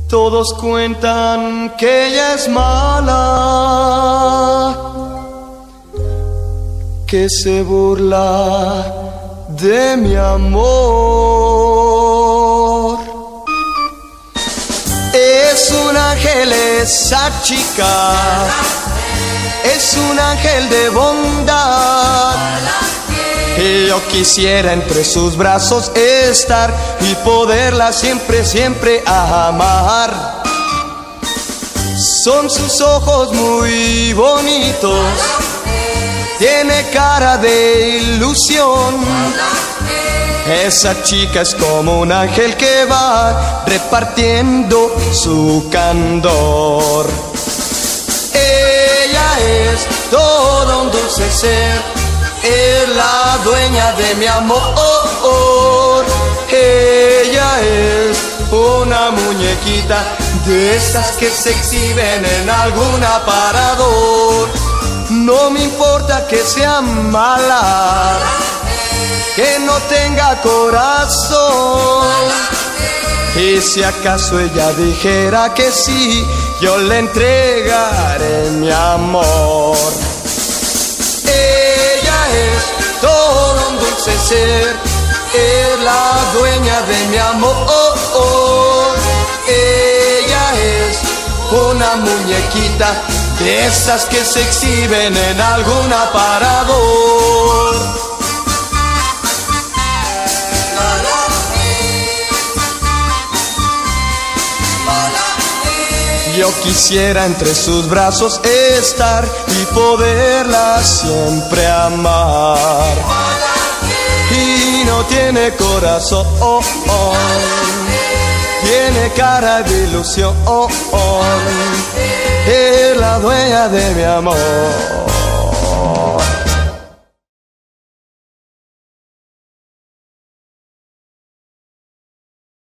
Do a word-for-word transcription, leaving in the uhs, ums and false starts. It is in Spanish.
Todos cuentan que ella es mala, que se burla de mi amor. Es un ángel esa chica, es un ángel de bondad. Y yo quisiera entre sus brazos estar y poderla siempre, siempre amar. Son sus ojos muy bonitos, tiene cara de ilusión. Esa chica es como un ángel que va repartiendo su candor. Ella es todo un dulce ser, es la dueña de mi amor. Ella es una muñequita de esas que se exhiben en algún aparador. No me importa que sea mala, que no tenga corazón. Y si acaso ella dijera que sí, yo le entregaré mi amor. Ella es todo un dulce ser, es la dueña de mi amor. Ella es una muñequita de esas que se exhiben en algún aparador. Yo quisiera entre sus brazos estar y poderla siempre amar. Y no tiene corazón, tiene cara de ilusión. Es la dueña de mi amor.